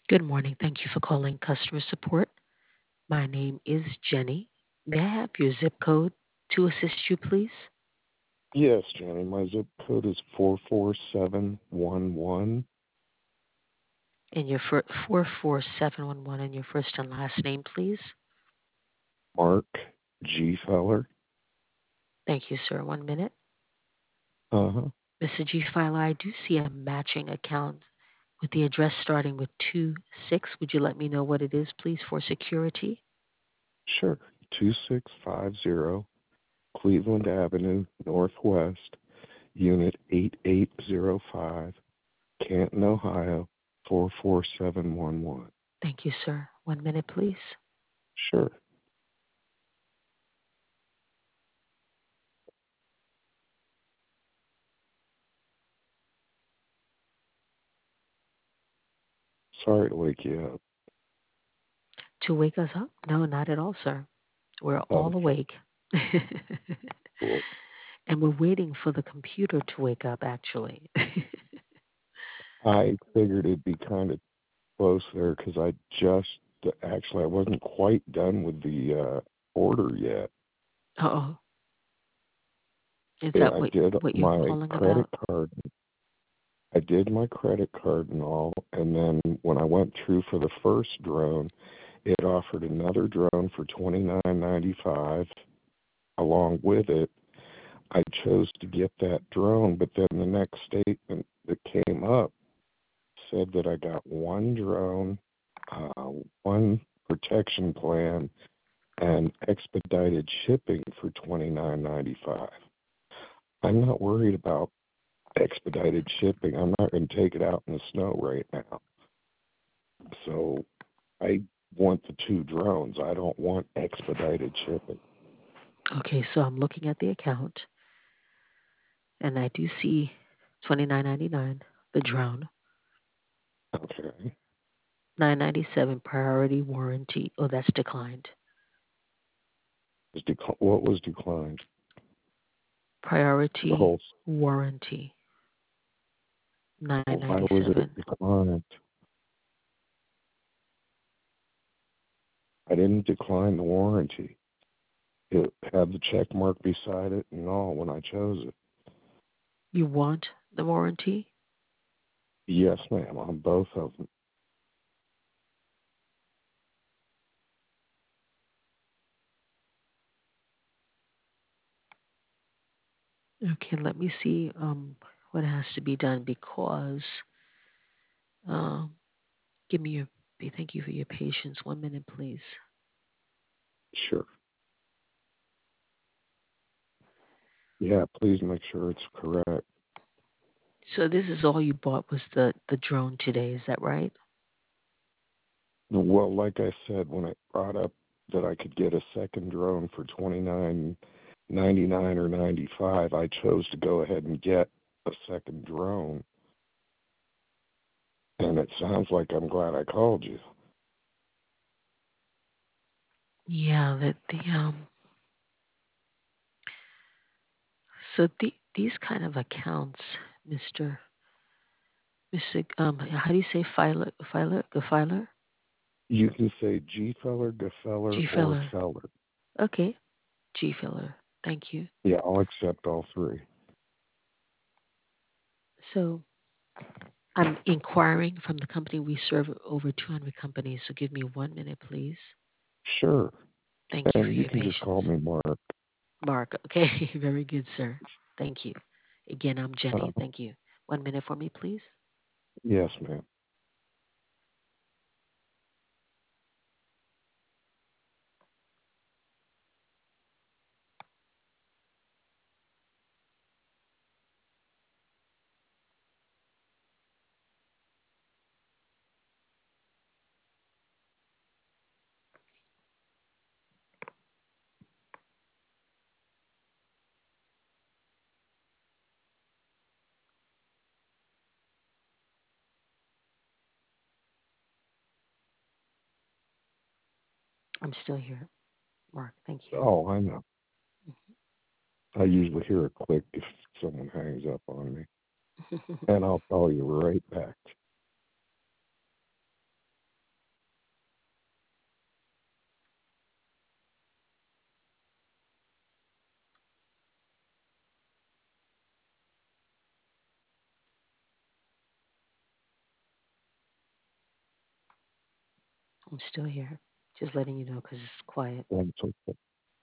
Good morning. Thank you for calling customer support. My name is Jenny. May I have your zip code to assist you, please? Yes, Jenny. My zip code is 44711. And your 44711 and your first and last name, please. Mark G. Feller. Thank you, sir. 1 minute. Uh huh. Mr. G. Filer, I do see a matching account with the address starting with 26. Would you let me know what it is, please, for security? Sure. 2650 Cleveland Avenue, Northwest, Unit 8805, Canton, Ohio, 44711. Thank you, sir. 1 minute, please. Sure. Sorry to wake you up. To wake us up? No, not at all, sir. We're all Okay. awake. Cool. And we're waiting for the computer to wake up, actually. I figured it'd be kind of close there because I wasn't quite done with the order yet. Oh, is Yeah, that I what did what you're my calling credit about? card. I did my credit card and all, and then when I went through for the first drone, it offered another drone for $29.95. Along with it, I chose to get that drone, but then the next statement that came up said that I got one drone, one protection plan, and expedited shipping for $29.95. I'm not worried about expedited shipping. I'm not going to take it out in the snow right now. So I want the two drones. I don't want expedited shipping. Okay, so I'm looking at the account and I do see 29.99 the drone, Okay. 9.97 priority warranty. Oh, that's declined. What was declined? The Priority whole. warranty, Why was it 9.97. declined? I didn't decline the warranty. It had the check mark beside it and all when I chose it. You want the warranty? Yes, ma'am, on both of them. Okay, let me see what has to be done because um give me your thank you for your patience. 1 minute, please. Sure. Yeah, please make sure it's correct. So this is all you bought was the drone today, is that right? Well, like I said, when I brought up that I could get a second drone for 29.99 or 95, I chose to go ahead and get a second drone. And it sounds like I'm glad I called you. Yeah, that so these kind of accounts, Mr. How do you say Gefiler? You can say G Feller, Gefeller, G or Feller. Feller. Okay, G Feller. Thank you. Yeah, I'll accept all three. So I'm inquiring from the company. We serve over 200 companies, so give me 1 minute, please. Sure. Thank you for And you your can just call patience. me Mark. Mark, okay, very good, sir. Thank you. Again, I'm Jenny. Uh, Thank you. 1 minute for me, please. yes, ma'am. I'm still here, Mark. Thank you. Oh, I know. I usually hear a click if someone hangs up on me. And I'll call you right back. I'm still here. Just letting you know because it's quiet. That's okay.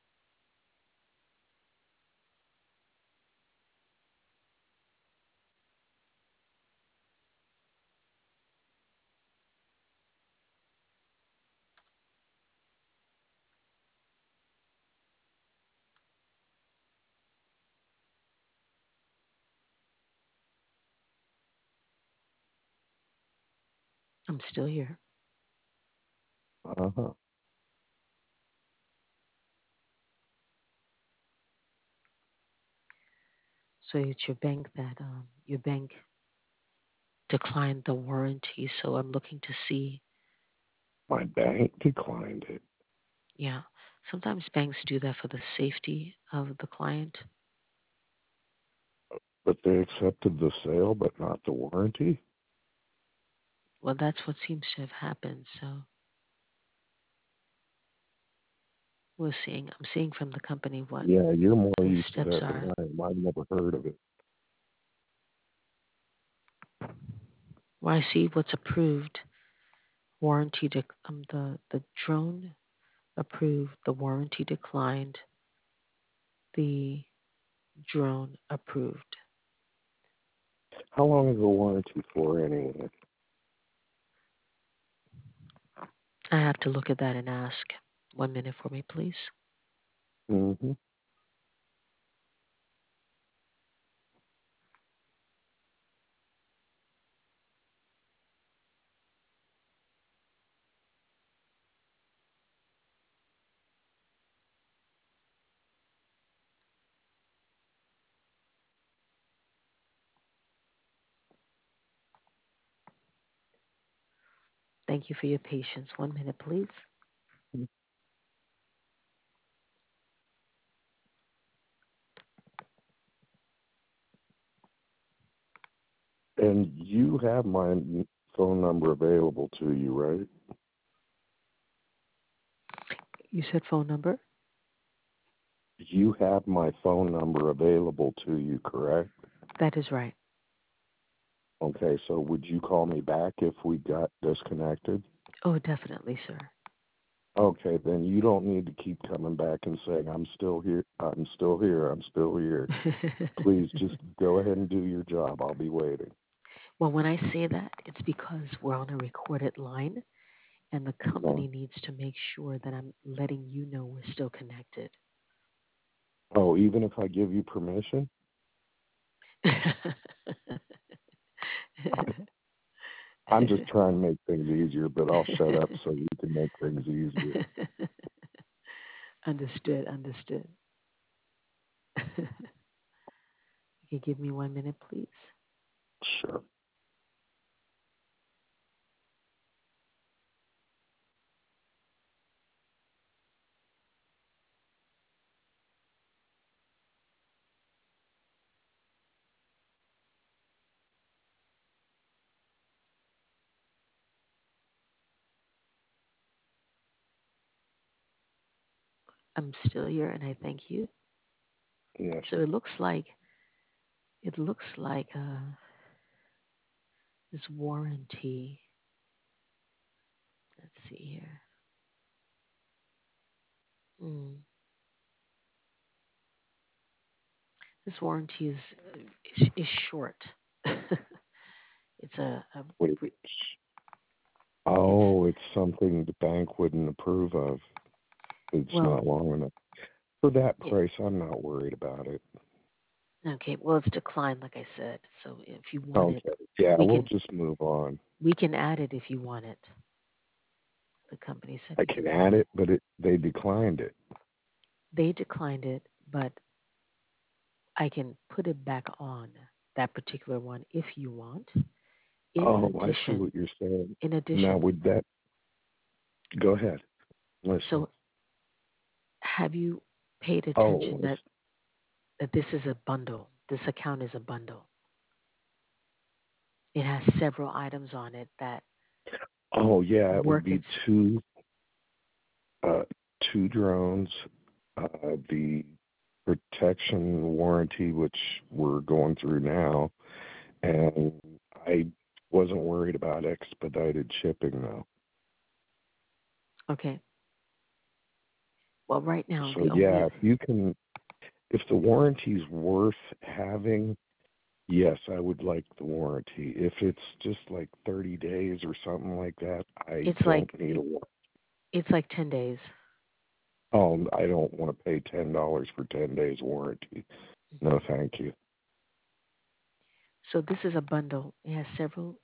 I'm still here. Uh-huh. So it's your bank declined the warranty. So I'm looking to see. My bank declined it, Yeah, sometimes banks do that for the safety of the client. but they accepted the sale, but not the warranty. Well, that's what seems to have happened. So I'm seeing from the company what Yeah, you're more the used to steps that than are. I am. I've never heard of it. Well, I see what's approved. Warranty, the drone approved. The warranty declined. The drone approved. How long is the warranty for anyway? I have to look at that and ask. 1 minute for me, please. Mm-hmm. Thank you for your patience. 1 minute, please. And you have my phone number available to you, right? You said phone number? You have my phone number available to you, correct? That is right. Okay, so would you call me back if we got disconnected? Oh, definitely, sir. Okay, then you don't need to keep coming back and saying, I'm still here, I'm still here, I'm still here. Please just go ahead and do your job. I'll be waiting. Well, when I say that, it's because we're on a recorded line and the Uh, company needs to make sure that I'm letting you know we're still connected. oh, even if I give you permission? I'm just trying to make things easier, but I'll shut up so you can make things easier. Understood, understood. You can give me 1 minute, please. Sure. I'm still here and I thank you. Yes. So it looks like this warranty. Let's see here. Mm, this warranty is short. it's a Wait. re- it's Oh, it's something the bank wouldn't approve of. It's well, not long enough. For that it, price, I'm not worried about it. okay. Well, it's declined, like I said. So if you want it, Okay. Yeah, we we'll can just move on. we can add it if you want it. The company said I we can can add add it. it, but they declined it. They declined it, but I can put it back on that particular one if you want. In Oh, I see addition, what you're saying. in Now, addition, would that go ahead? Listen. so have you paid Oh, attention that this is a bundle? This account is a bundle. It has several items on it that oh yeah, it would work be its uh, two drones, the protection warranty, which we're going through now, and I wasn't worried about expedited shipping though. Okay. Well, right now So the yeah, only if you can, if the warranty's worth having, yes, I would like the warranty. If it's just like 30 days or something like that, I it's don't like need a warranty. it's like 10 days. Oh, I don't want to pay $10 for 10 days warranty. Mhm. No, thank you. So this is a bundle. It has several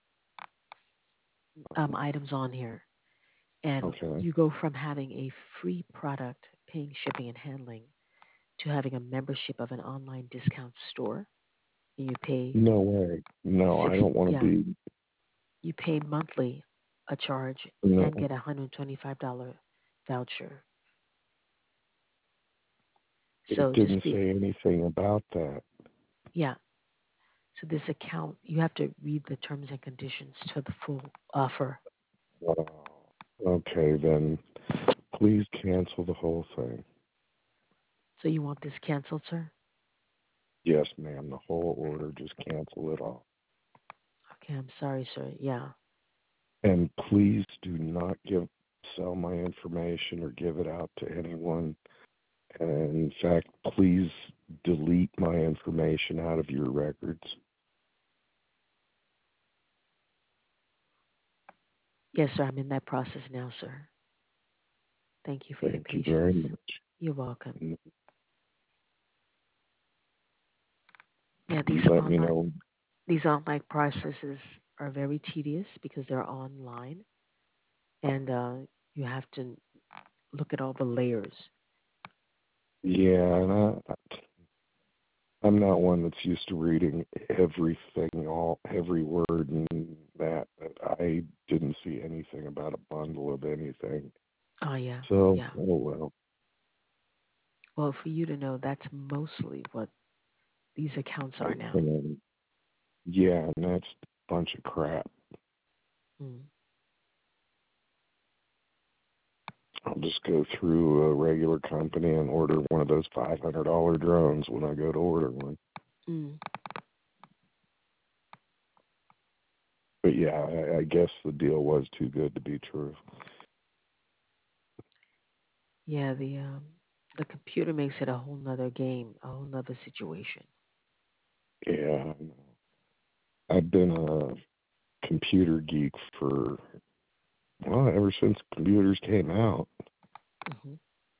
items on here, and Okay. you go from having a free product, paying shipping and handling, to having a membership of an online discount store. And you pay No way. No, I six. don't want to Yeah, be. you pay monthly a charge No, and get a $125 voucher. it So just didn't be say anything about that. yeah. So this account, you have to read the terms and conditions to the full offer. Wow. Okay, then please cancel the whole thing. So you want this canceled, sir? Yes, ma'am. The whole order, just cancel it all. Okay, I'm sorry, sir. Yeah. And please do not sell my information or give it out to anyone. And in fact, please delete my information out of your records. Yes, sir. I'm in that process now, sir. Thank you for your Thank you very patience. much. You're welcome. And Yeah, you let me know. these online processes are very tedious because they're online, and you have to look at all the layers. Yeah, and I'm not one that's used to reading everything, every word and that. I didn't see anything about a bundle of anything. Oh yeah, So, yeah. oh well. Well, for you to know, that's mostly what these accounts are now. And yeah, and that's a bunch of crap. Mm, I'll just go through a regular company and order one of those $500 drones when I go to order one. mm. But yeah, I guess the deal was too good to be true. Yeah, the computer makes it a whole nother game, a whole nother situation. Yeah, I've been a computer geek for, well, ever since computers came out. Hmm.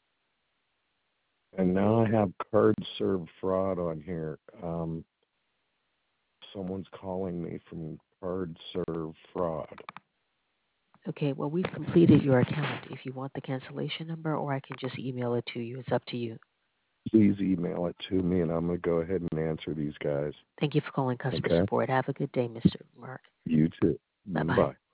And now I have card serve fraud on here. Someone's calling me from card serve fraud. Okay, well, we've completed your account. If you want the cancellation number, or I can just email it to you. It's up to you. Please email it to me, and I'm going to go ahead and answer these guys. Thank you for calling customer Okay? support. Have a good day, Mr. Mark. You too. Bye bye. Bye.